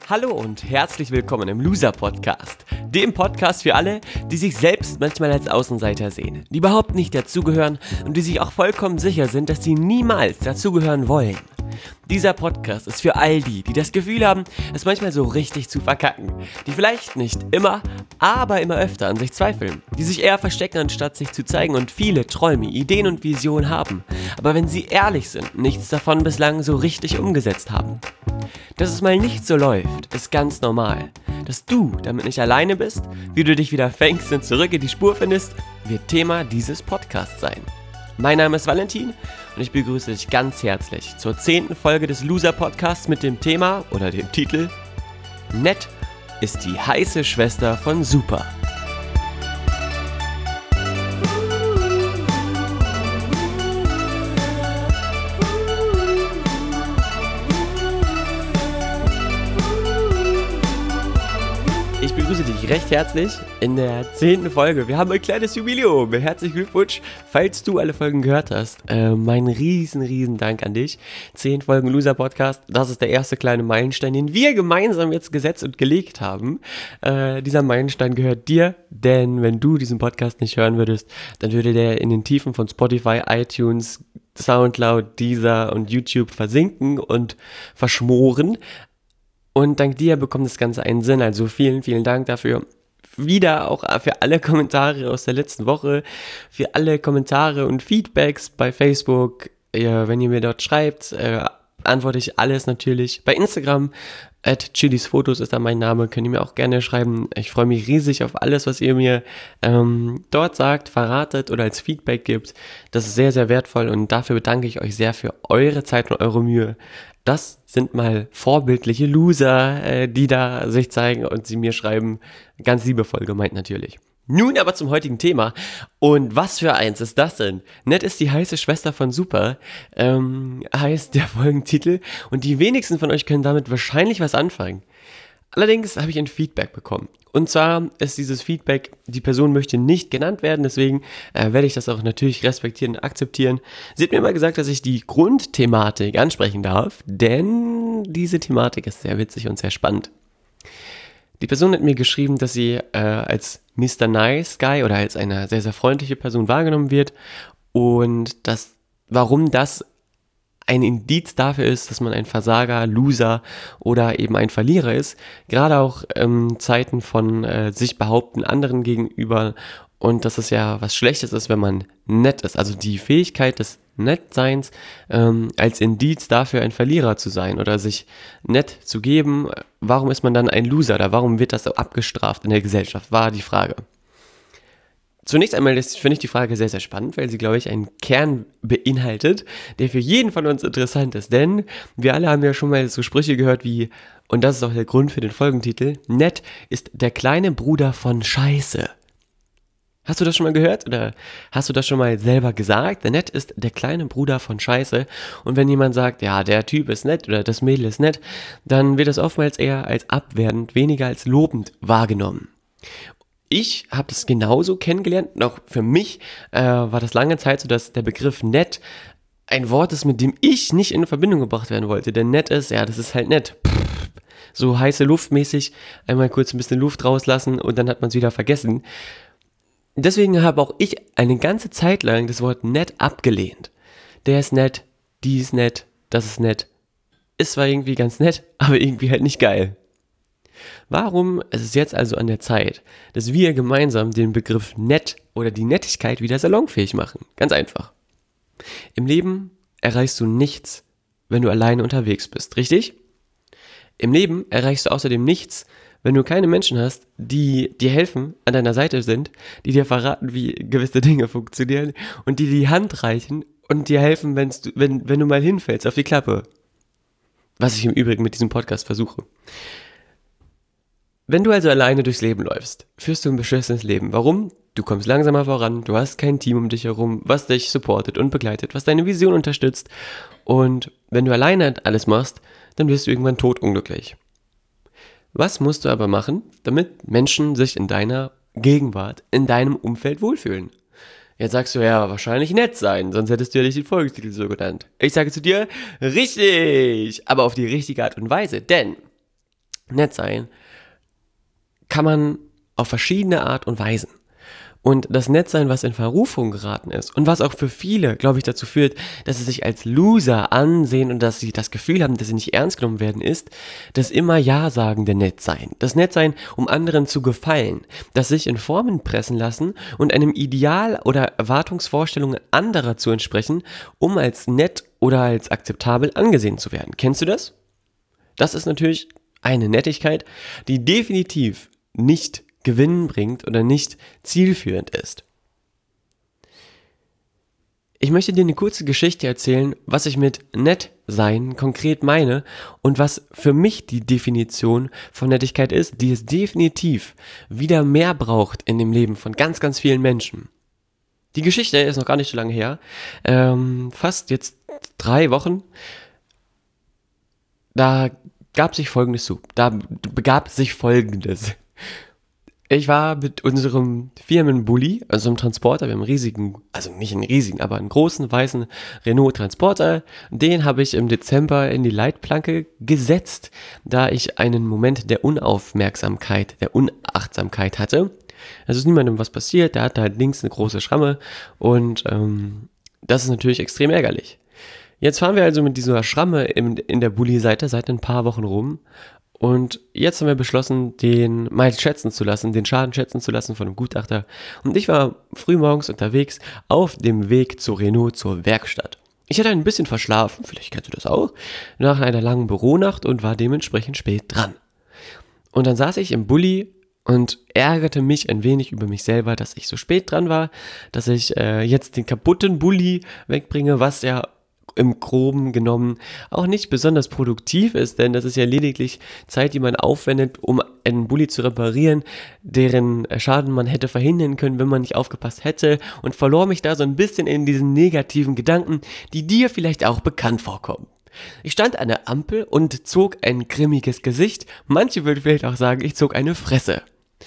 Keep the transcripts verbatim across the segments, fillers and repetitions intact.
Hallo und herzlich willkommen im Loser Podcast, dem Podcast für alle, die sich selbst manchmal als Außenseiter sehen, die überhaupt nicht dazugehören und die sich auch vollkommen sicher sind, dass sie niemals dazugehören wollen. Dieser Podcast ist für all die, die das Gefühl haben, es manchmal so richtig zu verkacken, die vielleicht nicht immer, aber immer öfter an sich zweifeln, die sich eher verstecken, anstatt sich zu zeigen und viele Träume, Ideen und Visionen haben, aber wenn sie ehrlich sind, nichts davon bislang so richtig umgesetzt haben. Dass es mal nicht so läuft, ist ganz normal. Dass du damit nicht alleine bist, wie du dich wieder fängst und zurück in die Spur findest, wird Thema dieses Podcasts sein. Mein Name ist Valentin und ich begrüße dich ganz herzlich zur zehnten Folge des Loser Podcasts mit dem Thema oder dem Titel Nett ist die heiße Schwester von Super. Ich begrüße dich recht herzlich in der zehnten Folge. Wir haben ein kleines Jubiläum. Herzlichen Glückwunsch, falls du alle Folgen gehört hast. Äh, mein riesen, riesen Dank an dich. Zehn Folgen Loser Podcast. Das ist der erste kleine Meilenstein, den wir gemeinsam jetzt gesetzt und gelegt haben. Äh, dieser Meilenstein gehört dir, denn wenn du diesen Podcast nicht hören würdest, dann würde der in den Tiefen von Spotify, iTunes, Soundcloud, Deezer und YouTube versinken und verschmoren. Und dank dir bekommt das Ganze einen Sinn, also vielen, vielen Dank dafür. Wieder auch für alle Kommentare aus der letzten Woche, für alle Kommentare und Feedbacks bei Facebook. Ja, wenn ihr mir dort schreibt, äh, antworte ich alles natürlich. Bei Instagram, at chilisfotos ist da mein Name, könnt ihr mir auch gerne schreiben. Ich freue mich riesig auf alles, was ihr mir ähm, dort sagt, verratet oder als Feedback gibt. Das ist sehr, sehr wertvoll und dafür bedanke ich euch sehr für eure Zeit und eure Mühe. Das sind mal vorbildliche Loser, äh, die da sich zeigen und sie mir schreiben. Ganz liebevoll gemeint natürlich. Nun aber zum heutigen Thema. Und was für eins ist das denn? Nett ist die heiße Schwester von Super, ähm, heißt der Folgentitel. Und die wenigsten von euch können damit wahrscheinlich was anfangen. Allerdings habe ich ein Feedback bekommen. Und zwar ist dieses Feedback, die Person möchte nicht genannt werden, deswegen äh, werde ich das auch natürlich respektieren und akzeptieren. Sie hat mir immer gesagt, dass ich die Grundthematik ansprechen darf, denn diese Thematik ist sehr witzig und sehr spannend. Die Person hat mir geschrieben, dass sie äh, als Mister Nice Guy oder als eine sehr, sehr freundliche Person wahrgenommen wird und dass, warum das ein Indiz dafür ist, dass man ein Versager, Loser oder eben ein Verlierer ist, gerade auch in ähm, Zeiten von äh, sich behaupten anderen gegenüber und dass es ja was Schlechtes ist, wenn man nett ist. Also die Fähigkeit des Nettseins ähm, als Indiz dafür, ein Verlierer zu sein oder sich nett zu geben. Warum ist man dann ein Loser oder warum wird das so abgestraft in der Gesellschaft, war die Frage. Zunächst einmal finde ich die Frage sehr, sehr spannend, weil sie, glaube ich, einen Kern beinhaltet, der für jeden von uns interessant ist. Denn wir alle haben ja schon mal so Sprüche gehört wie, und das ist auch der Grund für den Folgentitel, Nett ist der kleine Bruder von Scheiße. Hast du das schon mal gehört oder hast du das schon mal selber gesagt? Der Nett ist der kleine Bruder von Scheiße. Und wenn jemand sagt, ja, der Typ ist nett oder das Mädel ist nett, dann wird das oftmals eher als abwertend, weniger als lobend wahrgenommen. Ich habe das genauso kennengelernt, und auch für mich äh, war das lange Zeit so, dass der Begriff nett ein Wort ist, mit dem ich nicht in Verbindung gebracht werden wollte. Denn nett ist, ja, das ist halt nett. Pff, so heiße Luftmäßig, einmal kurz ein bisschen Luft rauslassen und dann hat man es wieder vergessen. Deswegen habe auch ich eine ganze Zeit lang das Wort nett abgelehnt. Der ist nett, die ist nett, das ist nett. Ist zwar irgendwie ganz nett, aber irgendwie halt nicht geil. Warum ist es jetzt also an der Zeit, dass wir gemeinsam den Begriff nett oder die Nettigkeit wieder salonfähig machen? Ganz einfach. Im Leben erreichst du nichts, wenn du alleine unterwegs bist, richtig? Im Leben erreichst du außerdem nichts, wenn du keine Menschen hast, die dir helfen, an deiner Seite sind, die dir verraten, wie gewisse Dinge funktionieren und die die Hand reichen und dir helfen, wenn's du, wenn, wenn du mal hinfällst auf die Klappe. Was ich im Übrigen mit diesem Podcast versuche. Wenn du also alleine durchs Leben läufst, führst du ein beschissenes Leben. Warum? Du kommst langsamer voran, du hast kein Team um dich herum, was dich supportet und begleitet, was deine Vision unterstützt. Und wenn du alleine alles machst, dann wirst du irgendwann todunglücklich. Was musst du aber machen, damit Menschen sich in deiner Gegenwart, in deinem Umfeld wohlfühlen? Jetzt sagst du, ja, wahrscheinlich nett sein, sonst hättest du ja nicht den Folgetitel so genannt. Ich sage zu dir, richtig, aber auf die richtige Art und Weise, denn nett sein kann man auf verschiedene Art und Weisen. Und das Nettsein, was in Verrufung geraten ist und was auch für viele, glaube ich, dazu führt, dass sie sich als Loser ansehen und dass sie das Gefühl haben, dass sie nicht ernst genommen werden, ist das immer Ja-sagende Nettsein. Das Nettsein, um anderen zu gefallen, das sich in Formen pressen lassen und einem Ideal oder Erwartungsvorstellungen anderer zu entsprechen, um als nett oder als akzeptabel angesehen zu werden. Kennst du das? Das ist natürlich eine Nettigkeit, die definitiv nicht Gewinn bringt oder nicht zielführend ist. Ich möchte dir eine kurze Geschichte erzählen, was ich mit nett sein konkret meine und was für mich die Definition von Nettigkeit ist, die es definitiv wieder mehr braucht in dem Leben von ganz, ganz vielen Menschen. Die Geschichte ist noch gar nicht so lange her, ähm, fast jetzt drei Wochen. Da gab sich Folgendes zu, da begab sich Folgendes. Ich war mit unserem Firmenbully, also einem Transporter, wir haben einen riesigen, also nicht einen riesigen, aber einen großen weißen Renault Transporter. Den habe ich im Dezember in die Leitplanke gesetzt, da ich einen Moment der Unaufmerksamkeit, der Unachtsamkeit hatte. Also ist niemandem was passiert, der hatte halt links eine große Schramme und ähm, das ist natürlich extrem ärgerlich. Jetzt fahren wir also mit dieser Schramme in, in der Bulli-Seite seit ein paar Wochen rum. Und jetzt haben wir beschlossen, den mal schätzen zu lassen, den Schaden schätzen zu lassen von einem Gutachter. Und ich war frühmorgens unterwegs auf dem Weg zu Renault zur Werkstatt. Ich hatte ein bisschen verschlafen, vielleicht kennst du das auch, nach einer langen Büronacht und war dementsprechend spät dran. Und dann saß ich im Bulli und ärgerte mich ein wenig über mich selber, dass ich so spät dran war, dass ich äh, jetzt den kaputten Bulli wegbringe, was ja im Groben genommen auch nicht besonders produktiv ist, denn das ist ja lediglich Zeit, die man aufwendet, um einen Bulli zu reparieren, deren Schaden man hätte verhindern können, wenn man nicht aufgepasst hätte, und verlor mich da so ein bisschen in diesen negativen Gedanken, die dir vielleicht auch bekannt vorkommen. Ich stand an der Ampel und zog ein grimmiges Gesicht, manche würden vielleicht auch sagen, ich zog eine Fresse.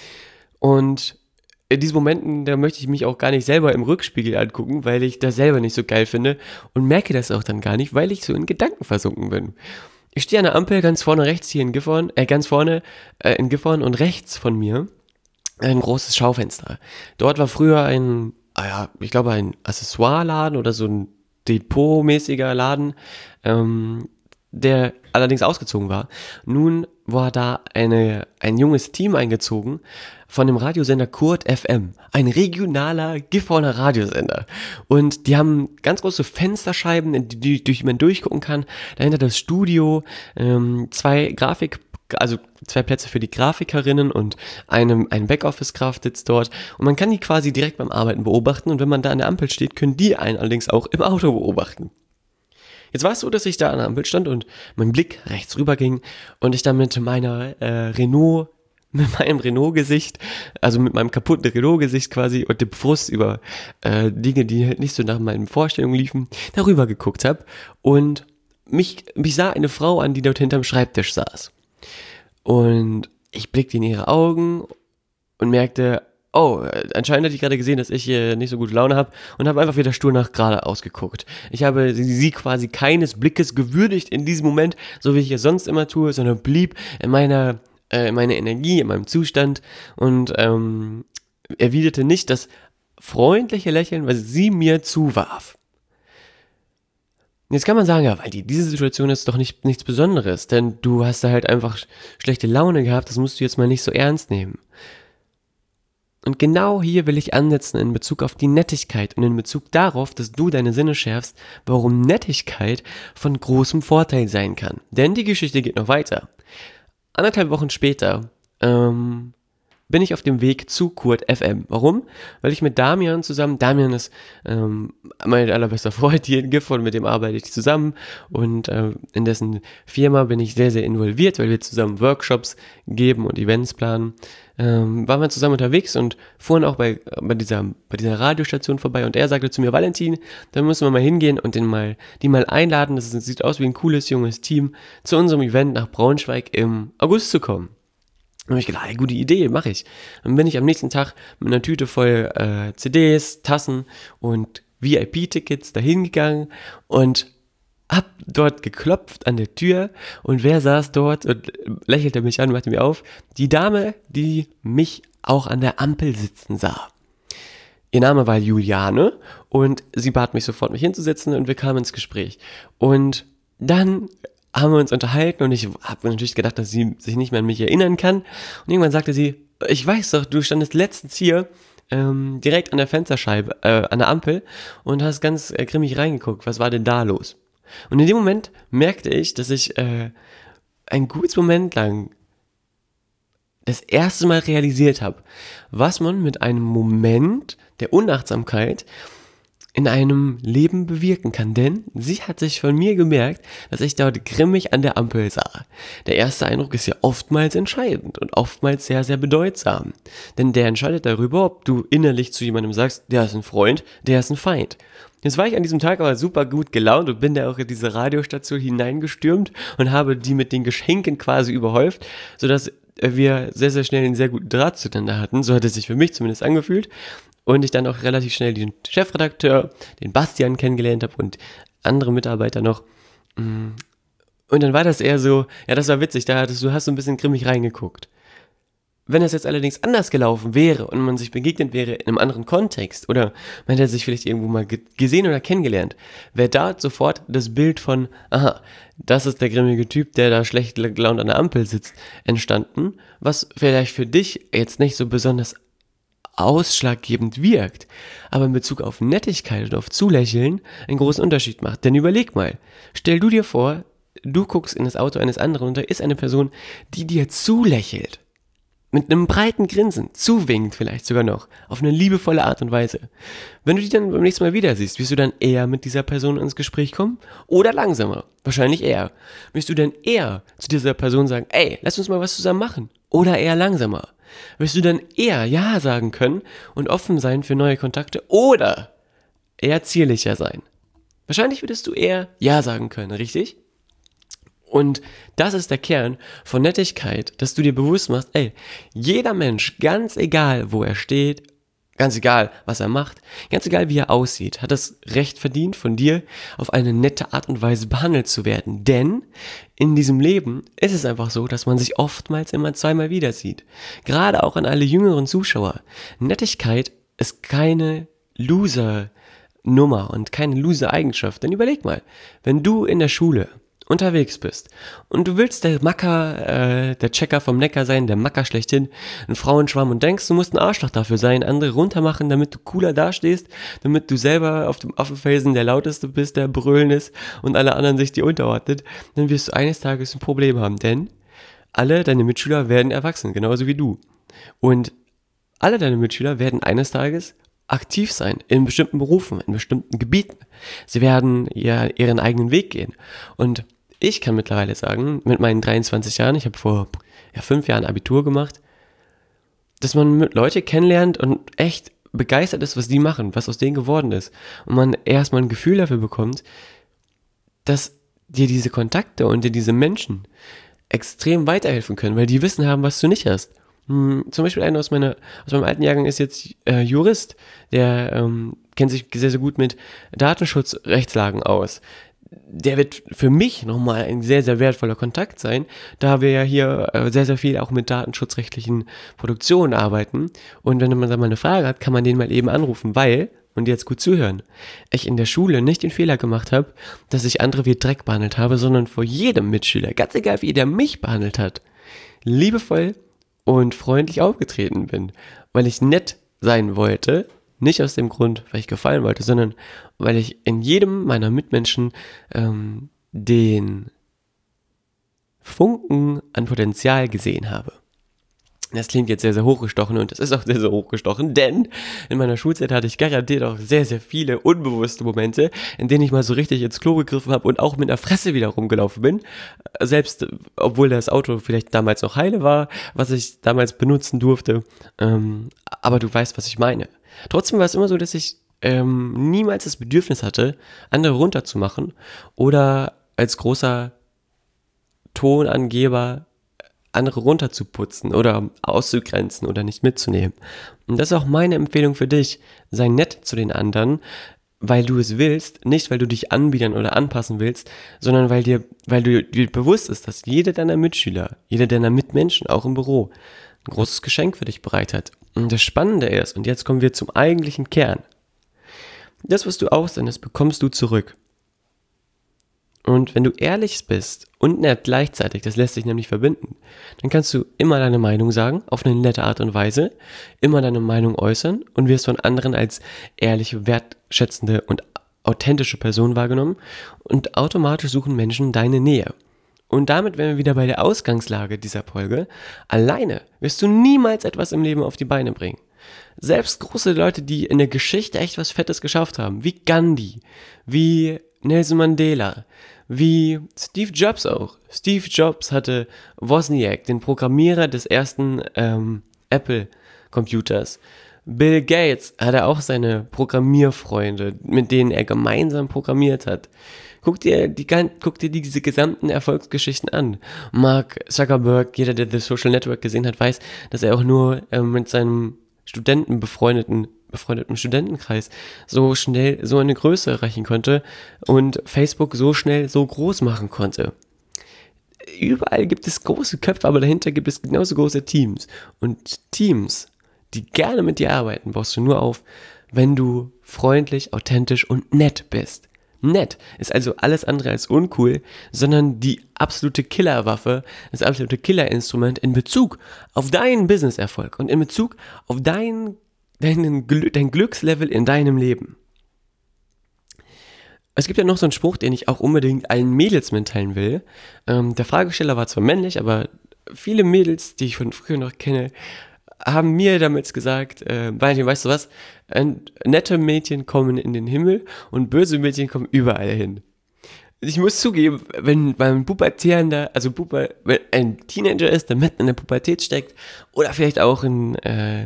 Und in diesen Momenten, da möchte ich mich auch gar nicht selber im Rückspiegel angucken, weil ich das selber nicht so geil finde und merke das auch dann gar nicht, weil ich so in Gedanken versunken bin. Ich stehe an der Ampel ganz vorne rechts hier in Gifhorn, äh, ganz vorne äh, in Gifhorn und rechts von mir ein großes Schaufenster. Dort war früher ein, ah ja, ich glaube ein Accessoireladen oder so ein Depotmäßiger Laden, ähm, der allerdings ausgezogen war. Nun war da eine, ein junges Team eingezogen von dem Radiosender Kurt F M, ein regionaler Gifhorner Radiosender. Und die haben ganz große Fensterscheiben, in die, durch die man durchgucken kann. Dahinter das Studio, ähm, zwei Grafik, also zwei Plätze für die Grafikerinnen und eine, ein Backoffice-Kraft sitzt dort. Und man kann die quasi direkt beim Arbeiten beobachten. Und wenn man da an der Ampel steht, können die einen allerdings auch im Auto beobachten. Jetzt war es so, dass ich da an der Ampel stand und mein Blick rechts rüber ging und ich dann mit meiner äh, Renault, mit meinem Renault-Gesicht, also mit meinem kaputten Renault-Gesicht quasi und dem Frust über äh, Dinge, die halt nicht so nach meinen Vorstellungen liefen, darüber geguckt habe und mich, mich sah eine Frau an, die dort hinterm Schreibtisch saß. Und ich blickte in ihre Augen und merkte, oh, anscheinend hatte ich gerade gesehen, dass ich äh, nicht so gute Laune habe und habe einfach wieder stur nach geradeaus geguckt. Ich habe sie, sie quasi keines Blickes gewürdigt in diesem Moment, so wie ich es sonst immer tue, sondern blieb in meiner, äh, in meiner Energie, in meinem Zustand und ähm, erwiderte nicht das freundliche Lächeln, was sie mir zuwarf. Jetzt kann man sagen, ja, weil die, diese Situation ist doch nicht, nichts Besonderes, denn du hast da halt einfach schlechte Laune gehabt, das musst du jetzt mal nicht so ernst nehmen. Und genau hier will ich ansetzen in Bezug auf die Nettigkeit und in Bezug darauf, dass du deine Sinne schärfst, warum Nettigkeit von großem Vorteil sein kann. Denn die Geschichte geht noch weiter. Anderthalb Wochen später ähm, bin ich auf dem Weg zu Kurt F M. Warum? Weil ich mit Damian zusammen, Damian ist ähm, mein allerbester Freund hier in Gifhorn, mit dem arbeite ich zusammen und äh, in dessen Firma bin ich sehr, sehr involviert, weil wir zusammen Workshops geben und Events planen. Ähm, waren wir zusammen unterwegs und fuhren auch bei, bei, dieser, bei dieser Radiostation vorbei und er sagte zu mir, Valentin, da müssen wir mal hingehen und den mal, die mal einladen, das ist, sieht aus wie ein cooles, junges Team, zu unserem Event nach Braunschweig im August zu kommen. Und ich gedacht, hey, gute Idee, mache ich. Dann bin ich am nächsten Tag mit einer Tüte voll äh, C Ds, Tassen und V I P-Tickets dahin gegangen und hab dort geklopft an der Tür und wer saß dort und lächelte mich an, machte mir auf? Die Dame, die mich auch an der Ampel sitzen sah. Ihr Name war Juliane und sie bat mich sofort, mich hinzusetzen und wir kamen ins Gespräch. Und dann haben wir uns unterhalten und ich habe natürlich gedacht, dass sie sich nicht mehr an mich erinnern kann. Und irgendwann sagte sie, ich weiß doch, du standest letztens hier ähm, direkt an der Fensterscheibe, äh, an der Ampel und hast ganz äh, grimmig reingeguckt. Was war denn da los? Und in dem Moment merkte ich, dass ich äh, ein gutes Moment lang das erste Mal realisiert habe, was man mit einem Moment der Unachtsamkeit in einem Leben bewirken kann. Denn sie hat sich von mir gemerkt, dass ich dort grimmig an der Ampel sah. Der erste Eindruck ist ja oftmals entscheidend und oftmals sehr, sehr bedeutsam. Denn der entscheidet darüber, ob du innerlich zu jemandem sagst, der ist ein Freund, der ist ein Feind. Jetzt war ich an diesem Tag aber super gut gelaunt und bin da auch in diese Radiostation hineingestürmt und habe die mit den Geschenken quasi überhäuft, sodass wir sehr, sehr schnell einen sehr guten Draht zueinander hatten. So hat es sich für mich zumindest angefühlt. Und ich dann auch relativ schnell den Chefredakteur, den Bastian kennengelernt habe und andere Mitarbeiter noch. Und dann war das eher so, ja, das war witzig, da hattest du hast so ein bisschen grimmig reingeguckt. Wenn das jetzt allerdings anders gelaufen wäre und man sich begegnet wäre in einem anderen Kontext oder man hätte sich vielleicht irgendwo mal ge- gesehen oder kennengelernt, wäre da sofort das Bild von, aha, das ist der grimmige Typ, der da schlecht gelaunt an der Ampel sitzt, entstanden, was vielleicht für dich jetzt nicht so besonders ausschlaggebend wirkt, aber in Bezug auf Nettigkeit und auf Zulächeln einen großen Unterschied macht. Denn überleg mal, stell du dir vor, du guckst in das Auto eines anderen und da ist eine Person, die dir zulächelt. Mit einem breiten Grinsen, zuwinkt vielleicht sogar noch, auf eine liebevolle Art und Weise. Wenn du die dann beim nächsten Mal wieder siehst, wirst du dann eher mit dieser Person ins Gespräch kommen oder langsamer? Wahrscheinlich eher. Wirst du dann eher zu dieser Person sagen, ey, lass uns mal was zusammen machen? Oder eher langsamer? Wirst du dann eher Ja sagen können und offen sein für neue Kontakte oder eher zierlicher sein? Wahrscheinlich würdest du eher Ja sagen können, richtig? Und das ist der Kern von Nettigkeit, dass du dir bewusst machst, ey, jeder Mensch, ganz egal, wo er steht, ganz egal, was er macht, ganz egal, wie er aussieht, hat das Recht verdient, von dir auf eine nette Art und Weise behandelt zu werden. Denn in diesem Leben ist es einfach so, dass man sich oftmals immer zweimal wieder sieht. Gerade auch an alle jüngeren Zuschauer. Nettigkeit ist keine Loser-Nummer und keine Loser-Eigenschaft. Denn überleg mal, wenn du in der Schule unterwegs bist und du willst der Macker, äh, der Checker vom Neckar sein, der Macker schlechthin, ein Frauenschwamm und denkst, du musst ein Arschloch dafür sein, andere runtermachen, damit du cooler dastehst, damit du selber auf dem Affenfelsen der Lauteste bist, der brüllen ist und alle anderen sich dir unterordnet, dann wirst du eines Tages ein Problem haben, denn alle deine Mitschüler werden erwachsen, genauso wie du. Und alle deine Mitschüler werden eines Tages aktiv sein in bestimmten Berufen, in bestimmten Gebieten. Sie werden ja ihren eigenen Weg gehen. Und ich kann mittlerweile sagen, mit meinen dreiundzwanzig Jahren, ich habe vor ja, fünf Jahren Abitur gemacht, dass man mit Leute kennenlernt und echt begeistert ist, was die machen, was aus denen geworden ist. Und man erstmal ein Gefühl dafür bekommt, dass dir diese Kontakte und dir diese Menschen extrem weiterhelfen können, weil die Wissen haben, was du nicht hast. Hm, zum Beispiel einer aus, meiner, aus meinem alten Jahrgang ist jetzt äh, Jurist, der ähm, kennt sich sehr, sehr gut mit Datenschutzrechtslagen aus. Der wird für mich nochmal ein sehr, sehr wertvoller Kontakt sein, da wir ja hier äh, sehr, sehr viel auch mit datenschutzrechtlichen Produktionen arbeiten. Und wenn man da mal eine Frage hat, kann man den mal eben anrufen, weil, und jetzt gut zuhören, ich in der Schule nicht den Fehler gemacht habe, dass ich andere wie Dreck behandelt habe, sondern vor jedem Mitschüler, ganz egal wie der mich behandelt hat, liebevoll und freundlich aufgetreten bin, weil ich nett sein wollte, nicht aus dem Grund, weil ich gefallen wollte, sondern weil ich in jedem meiner Mitmenschen ähm, den Funken an Potenzial gesehen habe. Das klingt jetzt sehr, sehr hochgestochen und das ist auch sehr, sehr hochgestochen, denn in meiner Schulzeit hatte ich garantiert auch sehr, sehr viele unbewusste Momente, in denen ich mal so richtig ins Klo gegriffen habe und auch mit der Fresse wieder rumgelaufen bin. Selbst, obwohl das Auto vielleicht damals noch heile war, was ich damals benutzen durfte. Ähm, aber du weißt, was ich meine. Trotzdem war es immer so, dass ich ähm, niemals das Bedürfnis hatte, andere runterzumachen oder als großer Tonangeber andere runterzuputzen oder auszugrenzen oder nicht mitzunehmen. Und das ist auch meine Empfehlung für dich. Sei nett zu den anderen, weil du es willst, nicht weil du dich anbiedern oder anpassen willst, sondern weil dir, weil du dir bewusst ist, dass jeder deiner Mitschüler, jeder deiner Mitmenschen, auch im Büro, ein großes Geschenk für dich bereit hat. Und das Spannende ist, und jetzt kommen wir zum eigentlichen Kern, das, was du aussendest, bekommst du zurück. Und wenn du ehrlich bist und nett gleichzeitig, das lässt sich nämlich verbinden, dann kannst du immer deine Meinung sagen, auf eine nette Art und Weise, immer deine Meinung äußern und wirst von anderen als ehrliche, wertschätzende und authentische Person wahrgenommen und automatisch suchen Menschen deine Nähe. Und damit wären wir wieder bei der Ausgangslage dieser Folge. Alleine wirst du niemals etwas im Leben auf die Beine bringen. Selbst große Leute, die in der Geschichte echt was Fettes geschafft haben, wie Gandhi, wie Nelson Mandela, wie Steve Jobs auch. Steve Jobs hatte Wozniak, den Programmierer des ersten ähm, Apple-Computers. Bill Gates hatte auch seine Programmierfreunde, mit denen er gemeinsam programmiert hat. Guck dir, die, guck dir diese gesamten Erfolgsgeschichten an. Mark Zuckerberg, jeder, der The Social Network gesehen hat, weiß, dass er auch nur ähm, mit seinem Studenten befreundeten befreundeten Studentenkreis so schnell so eine Größe erreichen konnte und Facebook so schnell so groß machen konnte. Überall gibt es große Köpfe, aber dahinter gibt es genauso große Teams. Und Teams, die gerne mit dir arbeiten, baust du nur auf, wenn du freundlich, authentisch und nett bist. Nett ist also alles andere als uncool, sondern die absolute Killerwaffe, das absolute Killerinstrument in Bezug auf deinen Businesserfolg und in Bezug auf dein, deinen, dein Glückslevel in deinem Leben. Es gibt ja noch so einen Spruch, den ich auch unbedingt allen Mädels mitteilen will. Ähm, der Fragesteller war zwar männlich, aber viele Mädels, die ich von früher noch kenne, haben mir damals gesagt, äh, Valentin, weißt du was, äh, nette Mädchen kommen in den Himmel und böse Mädchen kommen überall hin. Ich muss zugeben, wenn beim Pubertierender, also Puber, wenn ein Teenager ist, der mitten in der Pubertät steckt, oder vielleicht auch ein äh,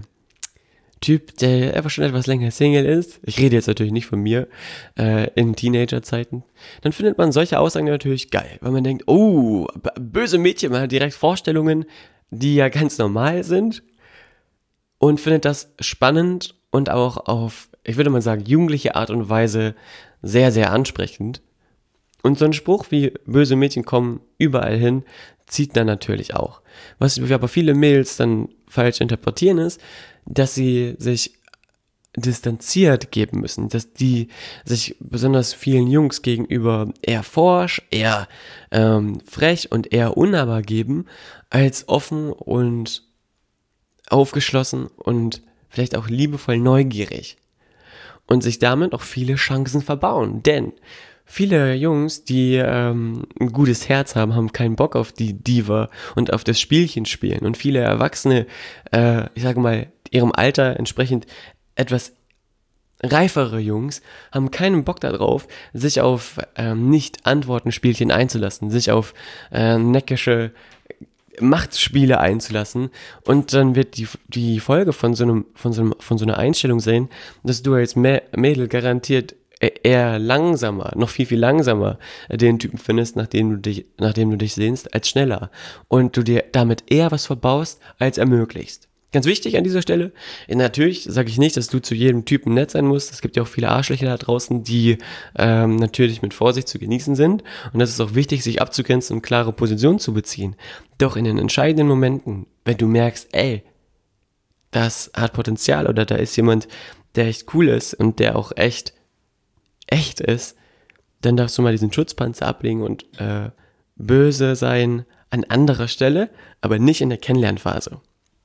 Typ, der einfach schon etwas länger Single ist, ich rede jetzt natürlich nicht von mir, äh, in Teenagerzeiten, dann findet man solche Aussagen natürlich geil, weil man denkt, oh, b- böse Mädchen, man hat direkt Vorstellungen, die ja ganz normal sind, und findet das spannend und auch auf, ich würde mal sagen, jugendliche Art und Weise sehr, sehr ansprechend. Und so ein Spruch wie böse Mädchen kommen überall hin, zieht dann natürlich auch. Was aber viele Mädels dann falsch interpretieren ist, dass sie sich distanziert geben müssen, dass die sich besonders vielen Jungs gegenüber eher forsch, eher ähm, frech und eher unnahbar geben, als offen und aufgeschlossen und vielleicht auch liebevoll neugierig und sich damit auch viele Chancen verbauen, denn viele Jungs, die ähm, ein gutes Herz haben, haben keinen Bock auf die Diva und auf das Spielchen spielen und viele Erwachsene, äh, ich sage mal, ihrem Alter entsprechend etwas reifere Jungs haben keinen Bock darauf, sich auf ähm, Nicht-Antworten-Spielchen einzulassen, sich auf äh, neckische Machtspiele einzulassen, und dann wird die, die Folge von so einem, von so einem, von so einer Einstellung sein, dass du als Mädel garantiert eher langsamer, noch viel, viel langsamer den Typen findest, nachdem du dich, nachdem du dich sehnst, als schneller, und du dir damit eher was verbaust, als ermöglichst. Ganz wichtig an dieser Stelle, natürlich sage ich nicht, dass du zu jedem Typen nett sein musst. Es gibt ja auch viele Arschlöcher da draußen, die ähm, natürlich mit Vorsicht zu genießen sind. Und das ist auch wichtig, sich abzugrenzen und klare Positionen zu beziehen. Doch in den entscheidenden Momenten, wenn du merkst, ey, das hat Potenzial oder da ist jemand, der echt cool ist und der auch echt, echt ist, dann darfst du mal diesen Schutzpanzer ablegen und äh, böse sein an anderer Stelle, aber nicht in der Kennenlernphase.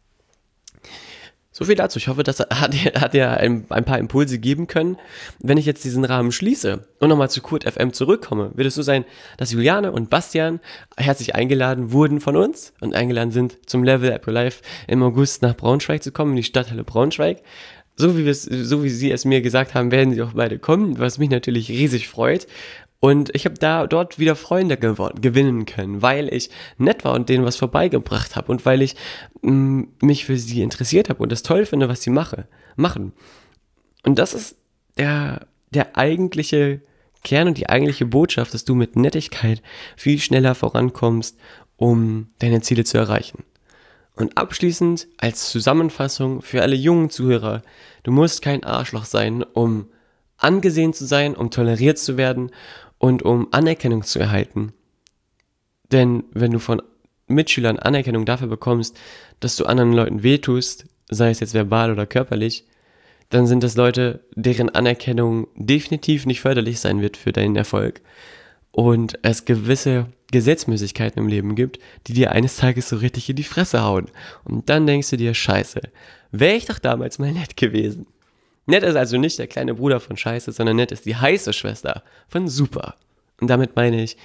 So viel dazu. Ich hoffe, das hat dir, hat dir ein, ein paar Impulse geben können. Wenn ich jetzt diesen Rahmen schließe und nochmal zu Kurt F M zurückkomme, wird es so sein, dass Juliane und Bastian herzlich eingeladen wurden von uns und eingeladen sind, zum Level Up Your Life im August nach Braunschweig zu kommen, in die Stadthalle Braunschweig. So wie, wir es, so wie sie es mir gesagt haben, werden sie auch beide kommen, was mich natürlich riesig freut. Und ich habe da dort wieder Freunde gew- gewinnen können, weil ich nett war und denen was vorbeigebracht habe und weil ich mh, mich für sie interessiert habe und das toll finde, was sie mache, machen. Und das ist der, der eigentliche Kern und die eigentliche Botschaft, dass du mit Nettigkeit viel schneller vorankommst, um deine Ziele zu erreichen. Und abschließend als Zusammenfassung für alle jungen Zuhörer, du musst kein Arschloch sein, um angesehen zu sein, um toleriert zu werden und um Anerkennung zu erhalten. Denn wenn du von Mitschülern Anerkennung dafür bekommst, dass du anderen Leuten wehtust, sei es jetzt verbal oder körperlich, dann sind das Leute, deren Anerkennung definitiv nicht förderlich sein wird für deinen Erfolg. Und es gewisse Gesetzmäßigkeiten im Leben gibt, die dir eines Tages so richtig in die Fresse hauen. Und dann denkst du dir, scheiße, wäre ich doch damals mal nett gewesen. Nett ist also nicht der kleine Bruder von Scheiße, sondern nett ist die heiße Schwester von Super. Und damit meine ich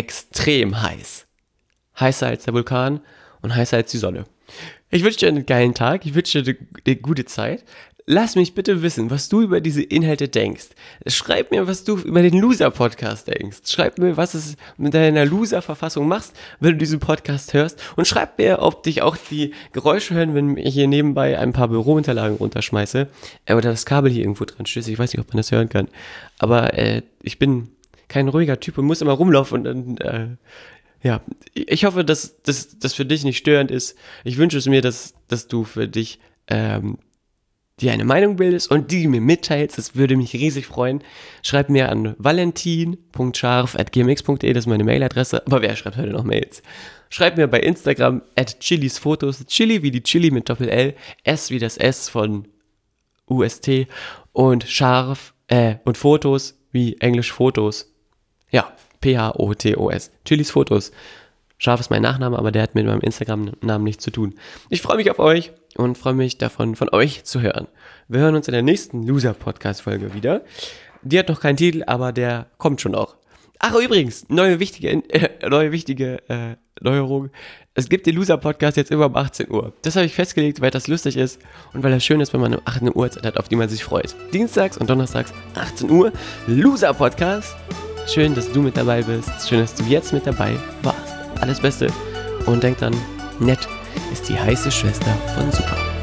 extrem heiß. Heißer als der Vulkan und heißer als die Sonne. Ich wünsche dir einen geilen Tag, ich wünsche dir eine gute Zeit. Lass mich bitte wissen, was du über diese Inhalte denkst. Schreib mir, was du über den Loser-Podcast denkst. Schreib mir, was es mit deiner Loser-Verfassung machst, wenn du diesen Podcast hörst. Und schreib mir, ob dich auch die Geräusche hören, wenn ich hier nebenbei ein paar Bürounterlagen runterschmeiße. Äh, oder das Kabel hier irgendwo dran stößt. Ich weiß nicht, ob man das hören kann. Aber äh, ich bin kein ruhiger Typ und muss immer rumlaufen und dann... Äh, ja, ich hoffe, dass das für dich nicht störend ist. Ich wünsche es mir, dass, dass du für dich... Ähm, dir eine Meinung bildest und die mir mitteilst, das würde mich riesig freuen. Schreib mir an valentin punkt scharf at gmx punkt de, das ist meine Mailadresse, aber wer schreibt heute noch Mails? Schreib mir bei Instagram at chilisfotos, Chili wie die Chili mit Doppel-L, S wie das S von U S T und scharf, äh, und Fotos wie Englisch Fotos. Ja, P H O T O S, Chilis Fotos. Scharf ist mein Nachname, aber der hat mit meinem Instagram-Namen nichts zu tun. Ich freue mich auf euch und freue mich davon, von euch zu hören. Wir hören uns in der nächsten Loser-Podcast-Folge wieder. Die hat noch keinen Titel, aber der kommt schon auch. Ach, übrigens, neue wichtige, äh, neue wichtige äh, Neuerung. Es gibt den Loser-Podcast jetzt immer um achtzehn Uhr. Das habe ich festgelegt, weil das lustig ist und weil das schön ist, wenn man eine achtzehn Uhr Zeit hat, auf die man sich freut. Dienstags und Donnerstags, achtzehn Uhr, Loser-Podcast. Schön, dass du mit dabei bist. Schön, dass du jetzt mit dabei warst. Alles Beste und denk dran, nett ist die heiße Schwester von Super.